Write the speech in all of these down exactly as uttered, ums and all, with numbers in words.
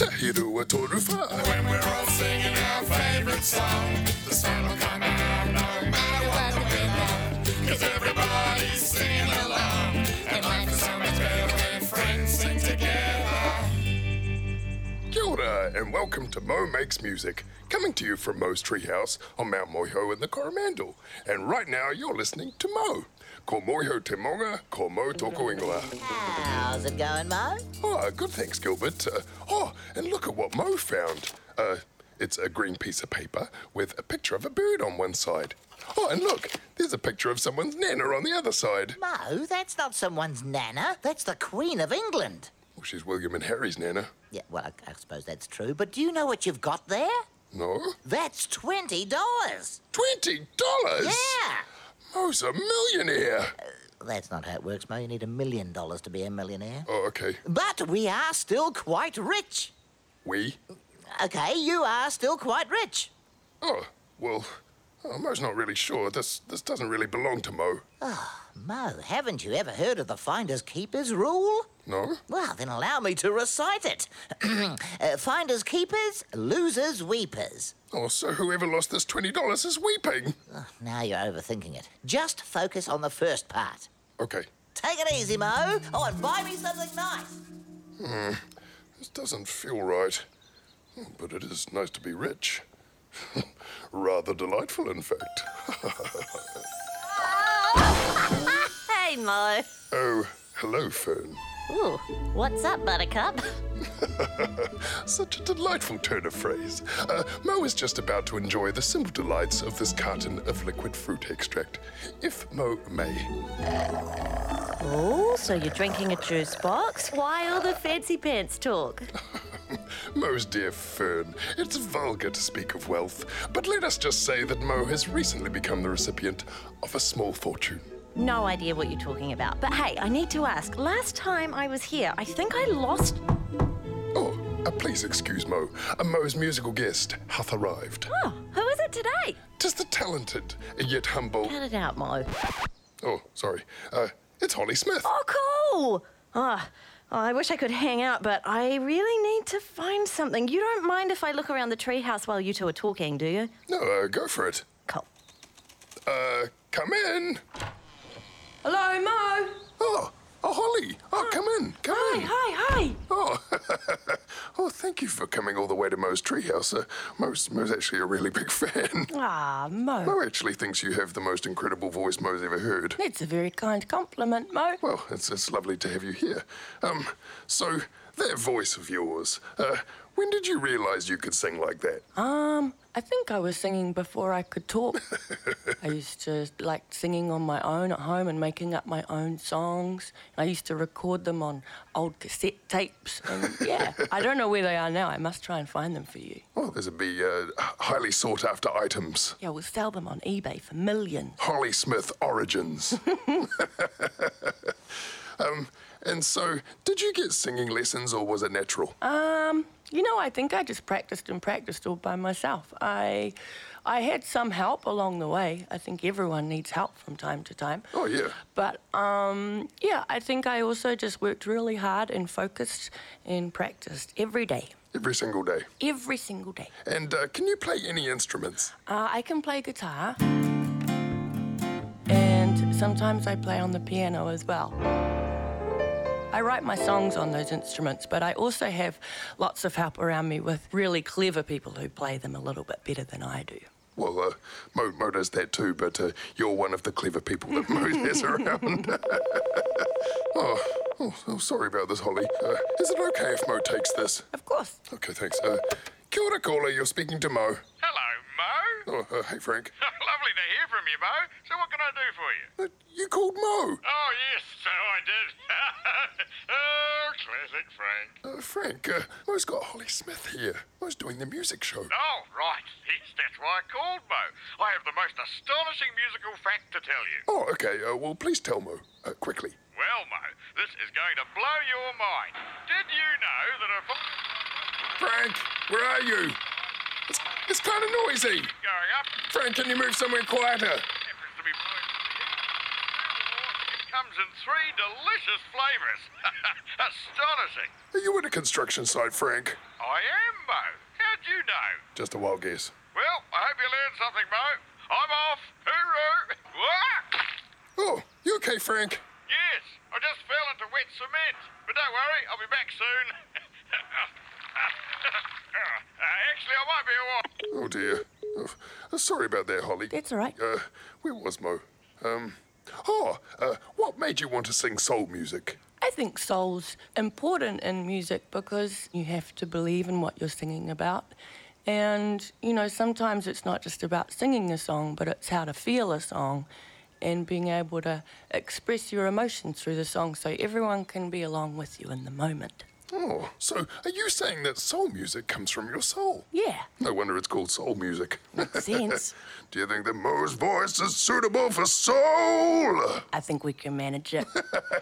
Tahirua Toruwha. When we're all singing our favourite song, the sun will come out no matter what the weather. Cause everybody's singing along, and life is so much better when friends sing together. Kia ora, and welcome to Mo Makes Music, coming to you from Mo's Treehouse on Mount Moiho in the Coromandel. And right now you're listening to Mo. Ko Moiho te monga, ko Mo toko ingoa. How's it going, Mo? Oh, good, thanks, Gilbert. Uh, oh, and look at what Mo found. Uh, it's a green piece of paper with a picture of a bird on one side. Oh, and look, there's a picture of someone's nana on the other side. Mo, that's not someone's nana. That's the Queen of England. Well, she's William and Harry's nana. Yeah, well, I, I suppose that's true. But do you know what you've got there? No? That's twenty dollars. Twenty dollars? Yeah. Mo's a millionaire. Uh, that's not how it works, Mo. You need a million dollars to be a millionaire. Oh, okay. But we are still quite rich. We? Okay, you are still quite rich. Oh, well, oh, Mo's not really sure. This this doesn't really belong to Mo. Oh, Mo, haven't you ever heard of the finders keepers rule? No? Well, then allow me to recite it. uh, finders keepers, losers weepers. Oh, so whoever lost this twenty dollars is weeping. Oh, now you're overthinking it. Just focus on the first part. Okay. Take it easy, Mo. Oh, and buy me something nice. Hmm. This doesn't feel right. But it is nice to be rich. Rather delightful, in fact. Hey, Mo. Oh, hello, Fern. Ooh, what's up, Buttercup? Such a delightful turn of phrase. Uh, Mo is just about to enjoy the simple delights of this carton of liquid fruit extract, if Mo may. Oh, so you're drinking a juice box? Why all the fancy pants talk? Mo's dear Fern, it's vulgar to speak of wealth, but let us just say that Mo has recently become the recipient of a small fortune. No idea what you're talking about. But hey, I need to ask. Last time I was here, I think I lost... Oh, uh, please excuse Mo. Uh, Mo's musical guest hath arrived. Oh, who is it today? Tis the talented, yet humble... Cut it out, Mo. Oh, sorry. Uh, it's Holly Smith. Oh, cool! Oh, oh, I wish I could hang out, but I really need to find something. You don't mind if I look around the treehouse while you two are talking, do you? No, uh, go for it. Cool. Uh, come in. Hello, Mo. Oh, oh, Holly. Oh, come in, come Hi, in. hi, hi. Oh, oh, thank you for coming all the way to Mo's treehouse. Uh, Mo's, Mo's actually a really big fan. Ah, Mo. Mo actually thinks you have the most incredible voice Mo's ever heard. It's a very kind compliment, Mo. Well, it's, it's lovely to have you here. Um, so, that voice of yours, uh, when did you realise you could sing like that? Um, I think I was singing before I could talk. I used to like singing on my own at home and making up my own songs. I used to record them on old cassette tapes. And yeah, I don't know where they are now. I must try and find them for you. Oh, there's a be uh, highly sought after items. Yeah, we'll sell them on eBay for millions. Holly Smith Origins. um, and so, did you get singing lessons or was it natural? Um, you know, I think I just practiced and practiced all by myself. I, I had some help along the way. I think everyone needs help from time to time. Oh, yeah. But, um, yeah, I think I also just worked really hard and focused and practiced every day. Every single day. Every single day. And uh, can you play any instruments? Uh, I can play guitar. And sometimes I play on the piano as well. I write my songs on those instruments, but I also have lots of help around me with really clever people who play them a little bit better than I do. Well, uh, Mo, Mo does that too, but uh, you're one of the clever people that Mo has around. oh, oh, oh, sorry about this, Holly. Uh, is it okay if Mo takes this? Of course. Okay, thanks. Uh, kia ora, caller, you're speaking to Mo. Hello, Mo. Oh, uh, hey, Frank. Lovely to hear from you, Mo. So what can I do for you? Uh, you called Mo. Oh, yes, so I did. Oh, classic Frank. Uh, Frank, uh, Mo's got Holly Smith here. Mo's doing the music show. Oh, right. Yes, that's why I called, Mo. I have the most astonishing musical fact to tell you. Oh, okay. Uh, well, please tell Mo, uh, quickly. Well, Mo, this is going to blow your mind. Did you know that a... Frank, where are you? It's, it's kind of noisy. Going up... Frank, can you move somewhere quieter? happens to be blowing... comes in three delicious flavours. Astonishing. Are you at a construction site, Frank? I am, Mo. How'd you know? Just a wild guess. Well, I hope you learned something, Mo. I'm off. Hooroo. Wah! Oh, you okay, Frank? Yes, I just fell into wet cement. But don't worry, I'll be back soon. uh, actually, I might be a while. Oh, dear. Oh, sorry about that, Holly. That's all right. Uh, where was Mo? Um, oh, uh, what made you want to sing soul music? I think soul's important in music because you have to believe in what you're singing about. And, you know, sometimes it's not just about singing a song, but it's how to feel a song and being able to express your emotions through the song so everyone can be along with you in the moment. Oh, so are you saying that soul music comes from your soul? Yeah, No wonder it's called soul music. makes sense. Do you think that Mo's voice is suitable for soul? I think we can manage it.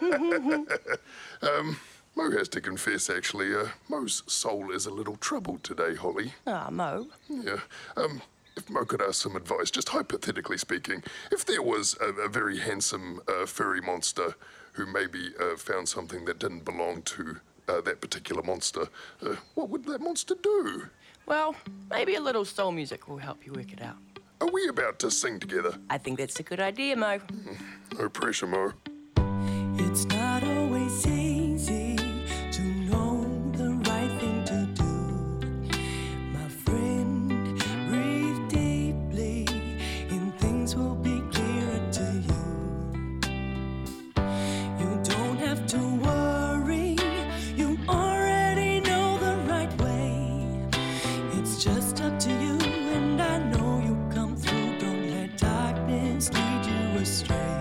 Mo has to confess, actually, uh, Mo's soul is a little troubled today, Holly. Ah, Mo. Yeah. Um, if Mo could ask some advice, just hypothetically speaking, if there was a, a very handsome uh, furry monster who maybe uh, found something that didn't belong to uh, that particular monster, uh, what would that monster do? Well, maybe a little soul music will help you work it out. Are we about to sing together? I think that's a good idea, Mo. No pressure, Mo. It's not always easy to know the right thing to do. My friend, breathe deeply and things will be clearer to you. You don't have to worry, you already know the right way. It's just up to you and I know you'll come through. Don't let darkness lead you astray.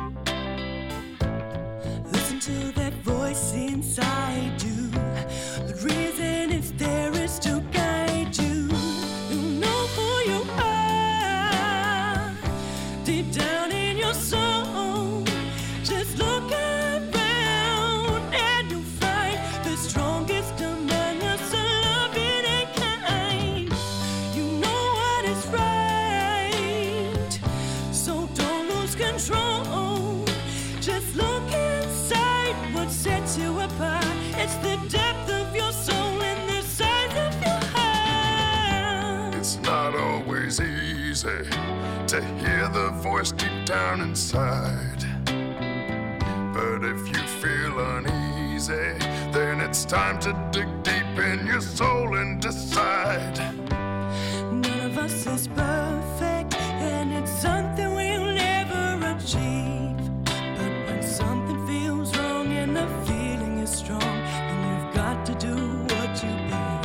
Listen to that voice inside you. The reason it's there is to guide you. You know who you are deep down in your soul. Just look around and you'll find the strongest among us are loving and kind. You know what is right, so don't lose control. Just look inside what sets you apart. It's the depth of your soul and the size of your heart. It's not always easy to hear the voice deep down inside. But if you feel uneasy, then it's time to dig deep in your soul and decide. None of us is perfect, and it's something we'll never achieve. But when something feels wrong and the feeling is strong, then you've got to do what you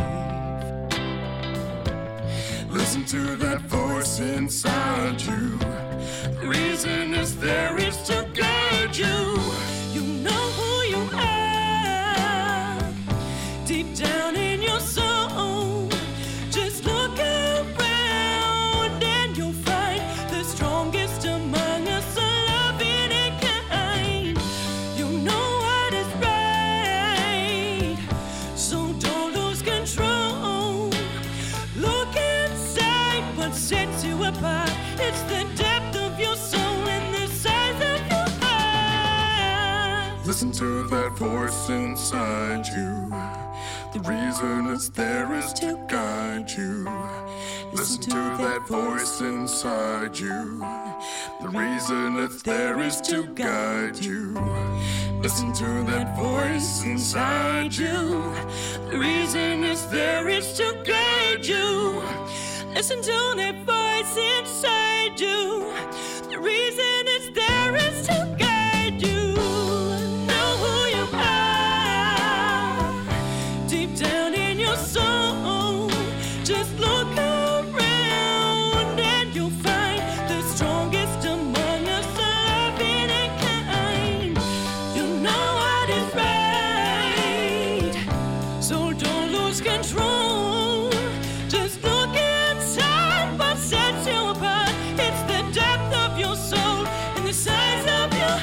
believe. Listen to that voice inside you. The reason is there is to guide you. You know who you are deep down in your soul. Just look around and you'll find the strongest among us are loving and kind. You know what is right, so don't lose control. Look inside what sets you apart. It's the depth of your soul and the size of your heart. Listen to that voice inside you. The reason it's there is to guide you. Listen to that voice inside you. The reason it's there is to guide you. Listen to that voice inside you. The reason it's there is to guide you. Listen to that voice inside you. The reason it's there is to guide you. Know who you are deep down in your soul. Just look around and you'll find the strongest among us are loving and kind. You know what is right, so don't lose control. Just look inside what sets you apart. It's the depth of your soul and the size of your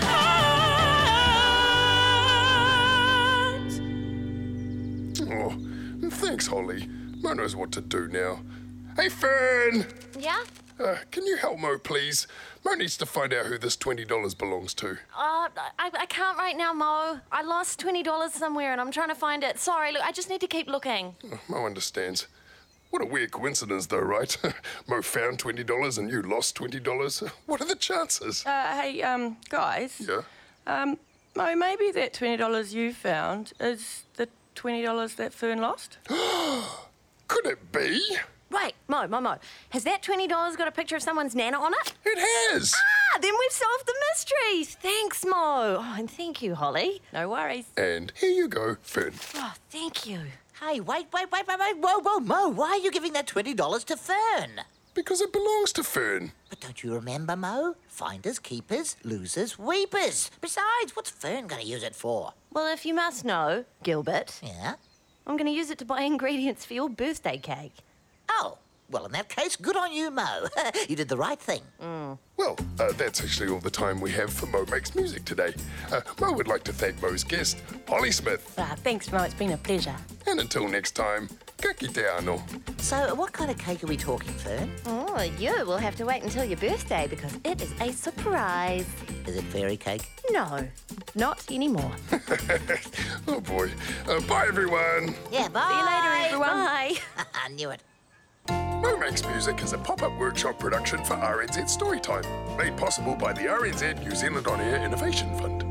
heart. Oh, thanks, Holly. Mo knows what to do now. Hey, Fern! Yeah? Uh, can you help Mo, please? Mo needs to find out who this twenty dollars belongs to. Uh, I, I can't right now, Mo. I lost twenty dollars somewhere and I'm trying to find it. Sorry, look, I just need to keep looking. Oh, Mo understands. What a weird coincidence, though, right? Mo found twenty dollars and you lost twenty dollars. What are the chances? Uh, hey, um, guys. Yeah? Um, Mo, maybe that twenty dollars you found is the twenty dollars that Fern lost? Could it be? Right, Mo, Mo, Mo. Has that twenty dollars got a picture of someone's nana on it? It has! Ah, then we've solved the mystery. Thanks, Mo. Oh, and thank you, Holly. No worries. And here you go, Fern. Oh, thank you. Hey, wait, wait, wait, wait, wait. Whoa, whoa, Mo, why are you giving that twenty dollars to Fern? Because it belongs to Fern. But don't you remember, Mo? Finders, keepers, losers, weepers. Besides, what's Fern going to use it for? Well, if you must know, Gilbert, Yeah? I'm going to use it to buy ingredients for your birthday cake. Oh, well, in that case, good on you, Mo. You did the right thing. Well, uh, that's actually all the time we have for Mo Makes Music today. Uh, Mo would like to thank Mo's guest, Holly Smith. Ah, thanks, Mo. It's been a pleasure. And until next time, ka kite ano. So, what kind of cake are we talking, Fern? Oh, you will have to wait until your birthday because it is a surprise. Is it fairy cake? No, not anymore. Oh boy. Uh, bye, everyone. Yeah, bye. See you later, everyone. Bye. I knew it. Mo Makes Music is a pop-up workshop production for R N Z Storytime, made possible by the R N Z New Zealand On Air Innovation Fund.